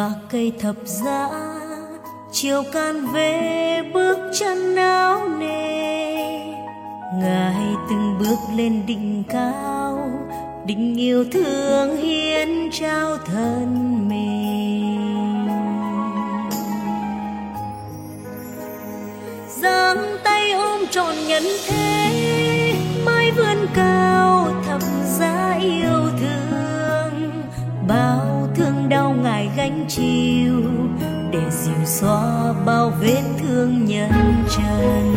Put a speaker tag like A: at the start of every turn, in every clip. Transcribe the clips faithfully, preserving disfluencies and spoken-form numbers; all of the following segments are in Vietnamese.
A: và cây thập giá, chiều can về bước chân áo nề. Ngài từng bước lên đỉnh cao, đỉnh yêu thương hiến trao thân mình. Giang tay ôm trọn nhân thế, mãi vươn cao thập giá yêu thương. Bao thương đau Ngài gánh chịu, để dìu xóa bao vết thương nhân trần.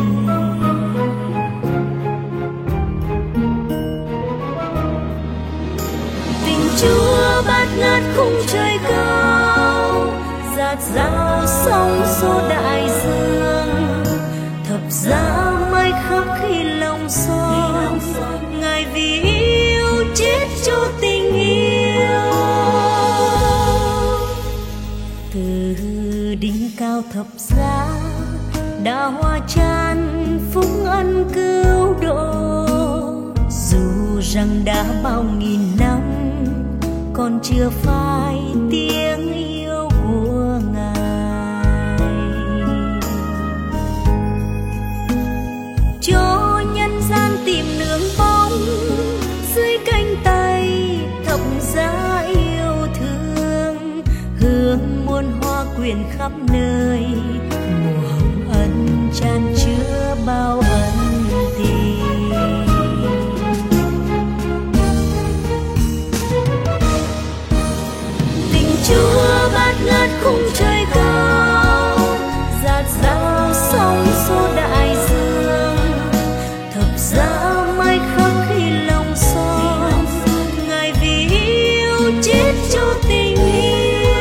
A: Tình Chúa bát ngát khung trời cao, dạt dào sóng xô đại dương. Thập giá mãi khắc khi lòng son, Ngài vì yêu chết cho tình yêu. Từ đỉnh cao thập giá đã hoa tràn phúc ân cứu độ. Dù rằng đã bao nghìn năm, còn chưa phai tiếng yêu của Ngài. Cho nhân gian tìm nương bóng dưới cánh tay thập giá yêu thương. Hương muôn hoa quyện khắp nơi, mùa hồng ân chan chứa bao ân tình. Tình Chúa bát ngát khung trời cao, dạt dào sóng xô đại dương. Thập giá mãi khắc khi lòng son, Ngài vì yêu chết cho tình yêu.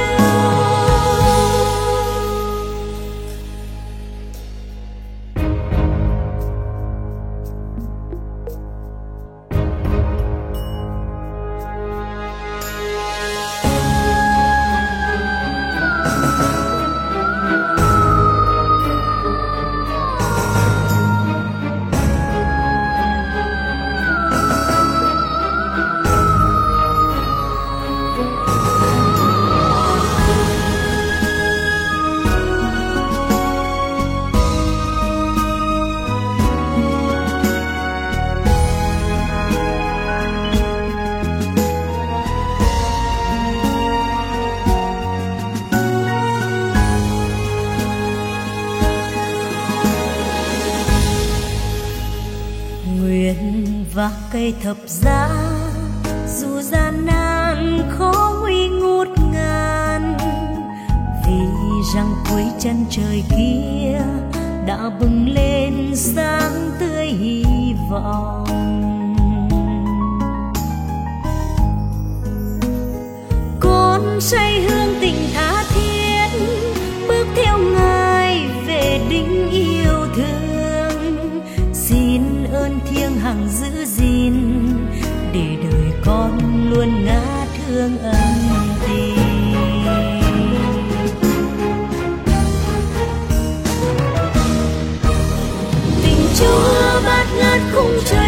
A: Và cây thập giá dù gian nan khó nguy ngút ngàn, vì rằng cuối chân trời kia đã bừng lên sáng tươi hy vọng. Con say hương tình tha thiết, bước theo Ngài về đỉnh yêu thương. Xin ơn thiêng hằng giữ gìn, để đời con luôn ngát hương ân tình. Tình Chúa bát ngát khung trời